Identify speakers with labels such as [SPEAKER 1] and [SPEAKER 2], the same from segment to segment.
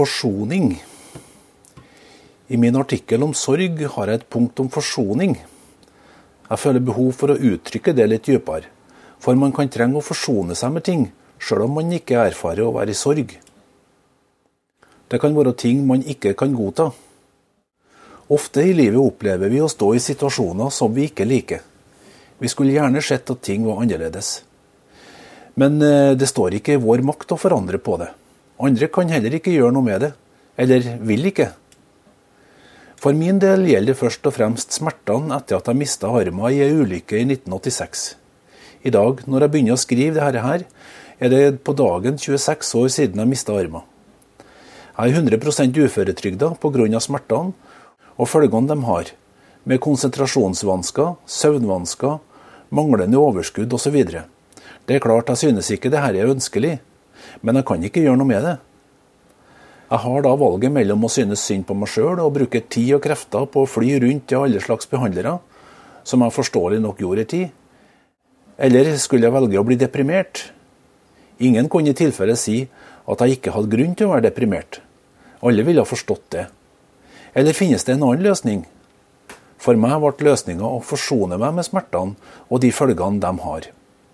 [SPEAKER 1] Forsoning. I min artikkel om sorg har jeg et punkt om forsoning. Jeg føler behov for å uttrykke det litt dypere, for man kan trenge å forsone seg med ting, selv om man ikke erfarer å være i sorg. Det kan være ting man ikke kan godta. Ofte i livet opplever vi å stå i situasjoner som vi ikke liker. Vi skulle gjerne sett at ting var annerledes. Men det står ikke i vår makt å forandre på det. Andre kan heller ikke gjøre noe med det, eller vil ikke. For min del gjelder det først og fremst smertene etter at jeg mistet armen i en ulykke i 1986. I dag, når jeg begynner å skrive dette her, er det på dagen 26 år siden jeg mistet armen. Jeg er 100% uføretrygda på grunn av smertene og følgene de har, med konsentrasjonsvansker, søvnvansker, manglende overskudd osv. Det er klart jeg synes ikke dette er ønskelig, men jeg kan ikke gjøre noe med det. Jeg har da valget mellom å synes synd på meg selv og bruke tid og krefter på å fly rundt til alle slags behandlere, som jeg forståelig nok gjorde i tid. Eller skulle jeg velge å bli deprimert? Ingen kunne i tilfelle si at jeg ikke hadde grunn til å være deprimert. Alle ville ha forstått det. Eller finnes det en annen løsning? For meg ble løsningen å forsone meg med smertene og de følgene de har.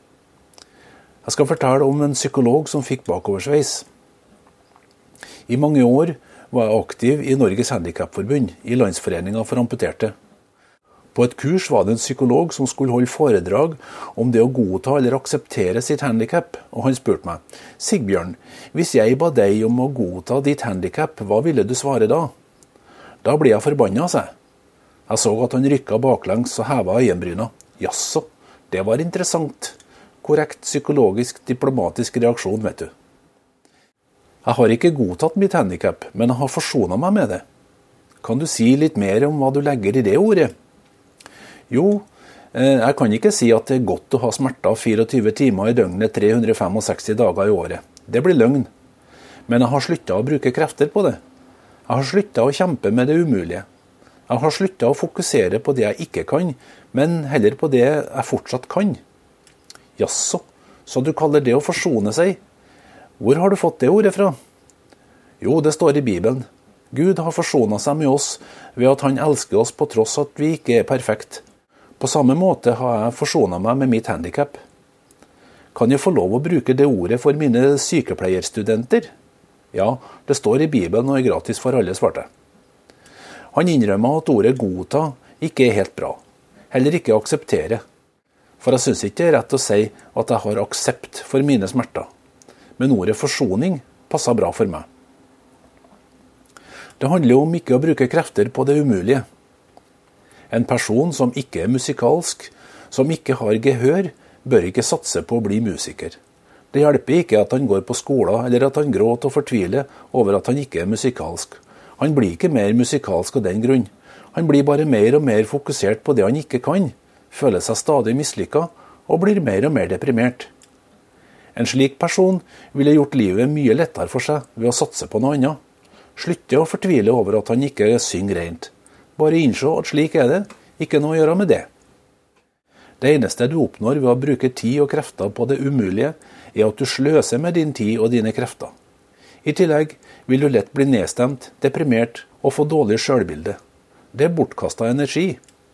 [SPEAKER 1] Jeg skal fortelle om en psykolog som fikk bakoversveis. I mange år var jeg aktiv i Norges Handicapforbund, i Landsforeningen for amputerte. På et kurs var det en psykolog som skulle holde foredrag om det å godta eller akseptere sitt handicap, og han spurte meg: «Sigbjørn, hvis jeg ba deg om å godta ditt handicap, hva ville du svare da?» Da ble jeg forbannet, sa jeg. Jeg så at han rykket baklengs og hevet øyenbryna. Jaså, det var interessant. Korrekt psykologisk diplomatisk reaksjon, vet du. Jeg har ikke godtatt mitt handicap, men jeg har forsonet meg med det. Kan du si litt mer om hva du legger i det ordet? Jo, jeg kan ikke si at det er godt å ha smerter 24 timer i døgnet 365 dager i året. Det blir løgn. Men jeg har sluttet å bruke krefter på det. Jeg har sluttet å kjempe med det umulige. Jeg har sluttet å fokusere på det jeg ikke kan, men heller på det jeg fortsatt kan. Jaså, så du kaller det å forsone seg? Hvor har du fått det ordet fra? Jo, det står i Bibelen. Gud har forsonet seg med oss ved at han elsker oss på tross at vi ikke er perfekt. På samme måte har jeg forsonet meg med mitt handicap. Kan jeg få lov å bruke det ordet for mine sykepleierstudenter? Ja, det står i Bibelen og er gratis for alle, svarte. Han innrømmer at ordet godta ikke er helt bra. Heller ikke akseptere. For jeg synes ikke det er rett å si at jeg har aksept for mine smerter. Men ordet forsoning passer bra for meg. Det handler om ikke å bruke krefter på det umulige. En person som ikke er musikalsk, som ikke har gehør, bør ikke satse på å bli musiker. Det hjelper ikke at han går på skolen, eller at han gråter og fortviler over at han ikke er musikalsk. Han blir ikke mer musikalsk av den grunn. Han blir bare mer og mer fokusert på det han ikke kan, føler seg stadig mislykket og blir mer og mer deprimert. En slik person ville gjort livet mye lettere for seg ved å satse på noe annet. Slutte å fortvile over at han ikke synger rent. Bare innse at slik er det, ikke noe å gjøre med det. Det eneste du oppnår ved å bruke tid og krefter på det umulige, er at du sløser med din tid og dine krefter. I tillegg vil du lett bli nedstemt, deprimert og få dårlig selvbilde. Det er bortkastet energi.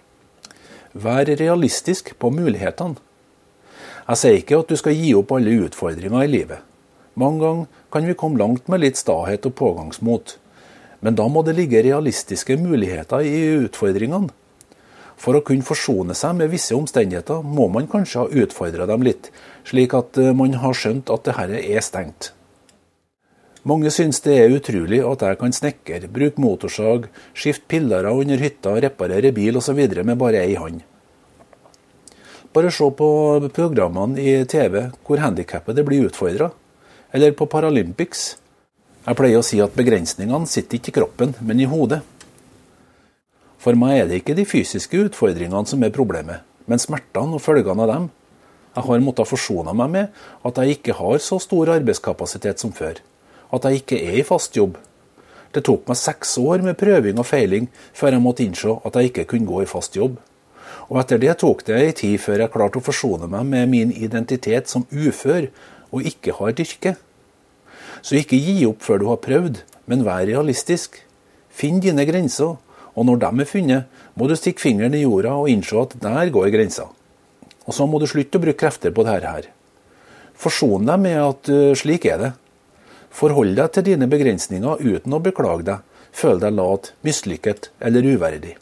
[SPEAKER 1] Vær realistisk på mulighetene. Jeg sier ikke at du skal gi opp alle utfordringer i livet. Mange ganger kan vi komme langt med litt stahet og pågangsmot. Men da må det ligge realistiske muligheter i utfordringene. For å kunne forsone seg med visse omstendigheter må man kanskje ha utfordret dem litt, slik at man har skjønt at dette er stengt. Mange synes det er utrolig at jeg kan snekre, bruke motorsag, skifte pillere under hytta, reparere bil og så videre med bare ei hånd. Bare se på programmene i TV hvor handikappede blir utfordret, eller på Paralympics. Jeg pleier å si at begrensningene sitter ikke i kroppen, men i hodet. For meg er det ikke de fysiske utfordringene som er problemet, men smertene og følgene av dem. Jeg har måttet forsone meg med at jeg ikke har så stor arbeidskapasitet som før, at jeg ikke er i fast jobb. Det tok meg 6 år med prøving og feiling før jeg måtte innse at jeg ikke kunne gå i fast jobb. Og etter det tok det en tid før jeg klarte å forsone meg med min identitet som ufør og ikke har et yrke. Så ikke gi opp før du har prøvd, men vær realistisk. Finn dine grenser, og når de funnet, må du stikke fingeren i jorda og innse at der går grensa. Og så må du slutte å bruke krefter på dette her. Forson deg med at slik er det. Forhold deg til dine begrensninger uten å beklage deg, føl deg lat, mislykket eller uverdig.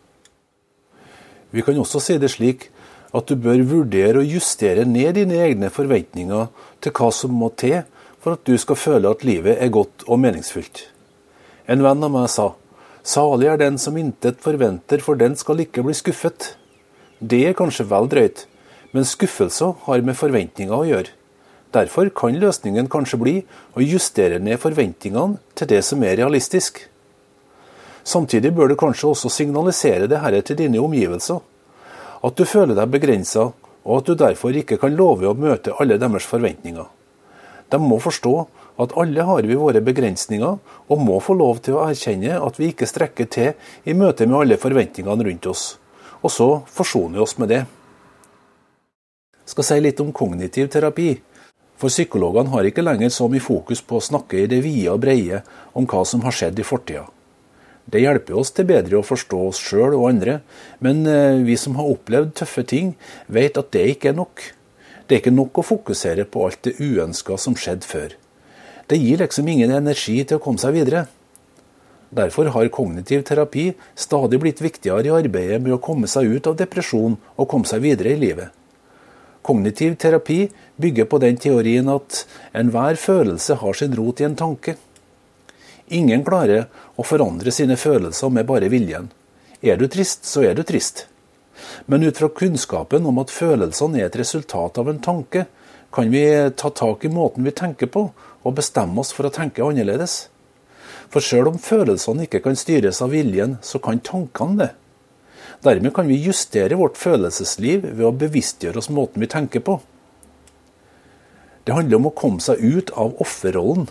[SPEAKER 1] Vi kan også si det slik at du bør vurdere å justere ned dine egne forventninger til hva som må til for at du skal føle at livet er godt og meningsfullt. En venn av meg sa, «Salig er den som intet forventer, for den skal ikke bli skuffet». Det er kanskje vel drøyt, men skuffelser har med forventninger å gjøre. Derfor kan løsningen kanskje bli å justere ned forventningene til det som er realistisk. Samtidig bør du kanskje også signalisere det her til dine omgivelser. At du føler deg begrenset, og at du derfor ikke kan love å møte alle deres forventninger. De må forstå at alle har vi våre begrensninger, og må få lov til å erkjenne at vi ikke strekker til i møte med alle forventningene rundt oss. Og så forsoner vi oss med det. Jeg skal si litt om kognitiv terapi. For psykologene har ikke lenger så mye fokus på å snakke i det vide og breie om hva som har skjedd i fortida. Det hjelper oss til bedre å forstå oss selv og andre, men vi som har opplevd tøffe ting, vet at det ikke er nok. Det er ikke nok å fokusere på alt det uønsket som skjedde før. Det gir liksom ingen energi til å komme seg videre. Derfor har kognitiv terapi stadig blitt viktigere i arbeidet med å komme seg ut av depresjon og komme seg videre i livet. Kognitiv terapi bygger på den teorien at enhver følelse har sin rot i en tanke. Ingen klarer å forandre sine følelser med bare viljen. Er du trist, så er du trist. Men ut fra kunnskapen om at følelsene er et resultat av en tanke, kan vi ta tak i måten vi tenker på, og bestemme oss for å tenke annerledes. For selv om følelsene ikke kan styres av viljen, så kan tankene det. Dermed kan vi justere vårt følelsesliv ved å bevisstgjøre oss måten vi tenker på. Det handler om å komme seg ut av offerrollen.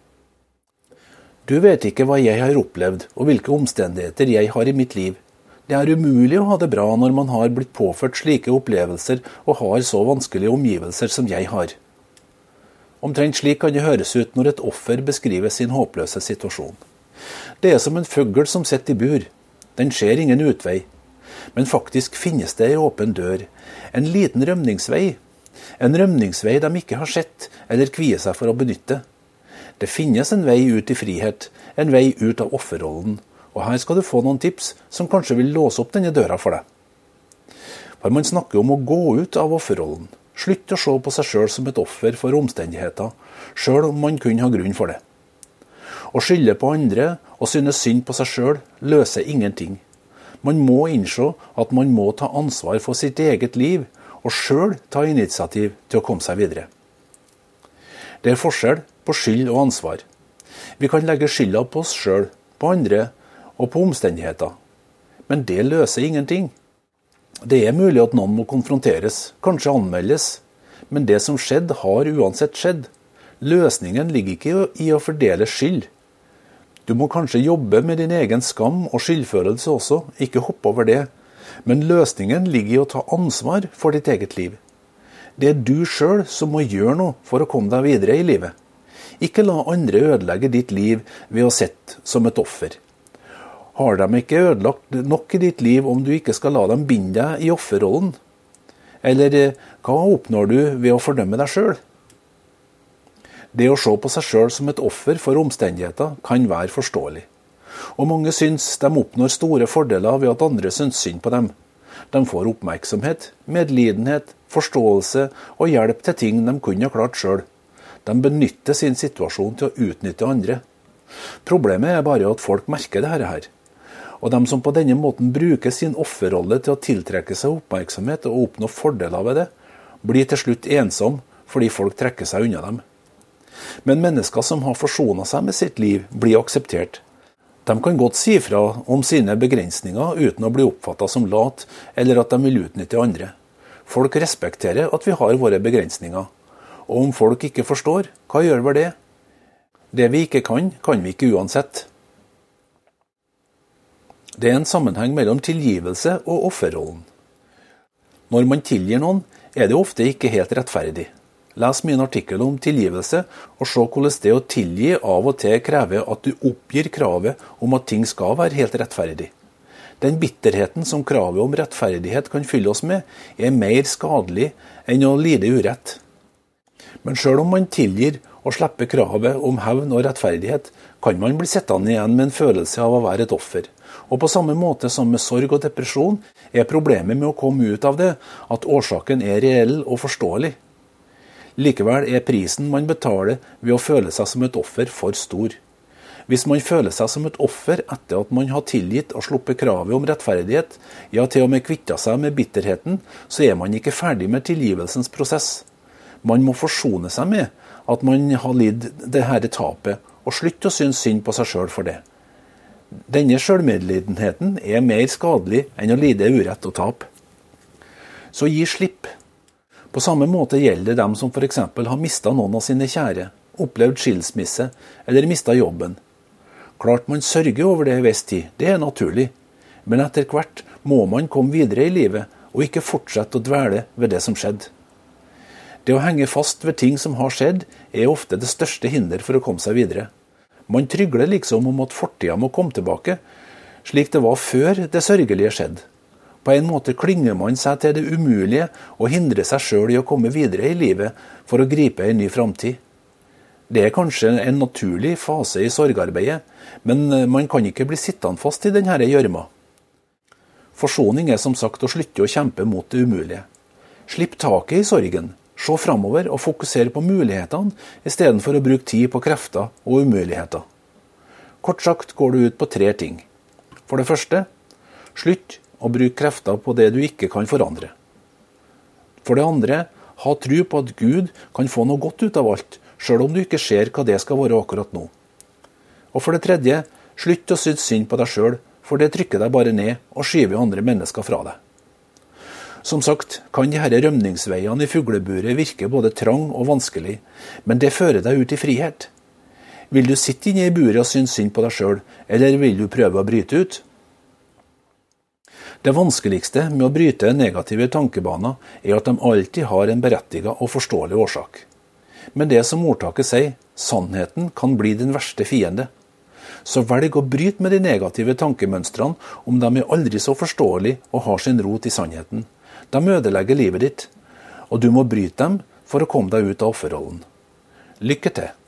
[SPEAKER 1] Du vet ikke hva jeg har opplevd, og hvilke omstendigheter jeg har i mitt liv. Det er umulig å ha det bra når man har blitt påført slike opplevelser og har så vanskelige omgivelser som jeg har. Omtrent slik kan det høres ut når et offer beskriver sin håpløse situasjon. Det er som en fugl som sitter i bur. Den ser ingen utvei. Men faktisk finnes det en åpen dør, en liten rømningsvei. En rømningsvei de ikke har sett eller kvier seg for å benytte. Det finnes en vei ut i frihet, en vei ut av offerrollen, og her skal du få noen tips som kanskje vil låse opp denne døra for deg. For man snakker om å gå ut av offerrollen. Slutt å se på seg selv som et offer for omstendigheter, selv om man kunne ha grunn for det. Å skylde på andre og synes synd på seg selv løser ingenting. Man må innse at man må ta ansvar for sitt eget liv, og selv ta initiativ til å komme seg videre. Det er forskjell på skyld og ansvar. Vi kan legge skylda på oss selv, på andre og på omstendigheter. Men det løser ingenting. Det er mulig at noen må konfronteres, kanskje anmeldes, men det som skjedde har uansett skjedd. Løsningen ligger ikke i å fordele skyld. Du må kanskje jobbe med din egen skam og skyldfølelse også, ikke hoppe over det. Men løsningen ligger i å ta ansvar for ditt eget liv. Det er du selv som må gjøre noe for å komme deg videre i livet. Ikke la andre ødelegge ditt liv ved å sitte som et offer. Har de ikke ødelagt nok i ditt liv om du ikke skal la dem binde deg i offerrollen? Eller hva oppnår du ved å fordømme deg selv? Det å se på seg selv som et offer for omstendigheter kan være forståelig. Og mange syns de oppnår store fordeler ved at andre syns synd på dem. De får oppmerksomhet, medlidenhet, forståelse og hjelp til ting de kunne ha klart selv. De benytter sin situasjon til å utnytte andre. Problemet er bare at folk merker dette her. Og de som på denne måten bruker sin offerrolle til å tiltrekke seg oppmerksomhet og oppnå fordeler ved det, blir til slutt ensom fordi folk trekker seg unna dem. Men mennesker som har forsonet seg med sitt liv, blir akseptert. De kan godt si fra om sine begrensninger uten å bli oppfattet som lat, eller at de vil utnytte andre. Folk respekterer at vi har våre begrensninger. Og om folk ikke forstår, hva gjør vel det? Det vi ikke kan vi ikke uansett. Det er en sammenheng mellom tilgivelse og offerrollen. Når man tilgir noen, er det ofte ikke helt rettferdig. Les min artikkel om tilgivelse, og se hvordan det å tilgi av og til krever at du oppgir kravet om at ting skal være helt rettferdig. Den bitterheten som kravet om rettferdighet kan fylle oss med, er mer skadelig enn å lide urett. Men selv om man tilgir og slipper kravet om hevn og rettferdighet, kan man bli sittende igjen med en følelse av å være et offer. Og på samme måte som med sorg og depresjon, er problemet med å komme ut av det at årsaken er reell og forståelig. Likevel er prisen man betaler ved å føle seg som et offer for stor. Hvis man føler seg som et offer etter at man har tilgitt og sluppet kravet om rettferdighet, ja til og med kvittet seg med bitterheten, så er man ikke ferdig med tilgivelsens prosess. Man må forsone seg med at man har lidd dette tapet, og slutte å synes synd på seg selv for det. Denne selvmedlidenheten er mer skadelig enn å lide urett og tap. Så gi slipp. På samme måte gjelder det dem som for eksempel har mistet noen av sine kjære, opplevd skilsmisse eller mistet jobben. Klart man sørger over det i viss tid, det er naturlig. Men etter hvert må man komme videre i livet, og ikke fortsette å dvele ved det som skjedde. Det å henge fast ved ting som har skjedd, er ofte det største hinder for å komme seg videre. Man trygler liksom om at fortiden må komme tilbake, slik det var før det sørgelige skjedde. På en måte klynger man seg til det umulige og hindrer seg selv i å komme videre i livet for å gripe en ny framtid. Det er kanskje en naturlig fase i sorgarbeidet, men man kan ikke bli sittende fast i denne gjørma. Forsoning er som sagt å slutte å kjempe mot det umulige. Slipp taket i sorgen, se framover og fokusere på mulighetene i stedet for å bruke tid på krefter og umuligheter. Kort sagt går det ut på 3 ting. For det første, slutt å bruke krefter på det du ikke kan forandre. For det andre, ha tro på at Gud kan få noe godt ut av alt, selv om du ikke ser hva det skal være akkurat nå. Og for det tredje, slutt å synes synd på deg selv, for det trykker deg bare ned og skyver andre mennesker fra deg. Som sagt, kan de her rømningsveiene i fugleburet virke både trang og vanskelig, men det fører deg ut i frihet. Vil du sitte inne i buret og synes synd på deg selv, eller vil du prøve å bryte ut? Det vanskeligste med å bryte negative tankebaner er at de alltid har en berettiget og forståelig årsak. Men det som ordtaket sier, sannheten kan bli din verste fiende. Så velg å bryte med de negative tankemønstrene om de er aldri så forståelige og har sin rot i sannheten. De ødelegger livet ditt, og du må bryte dem for å komme deg ut av offerrollen. Lykke til!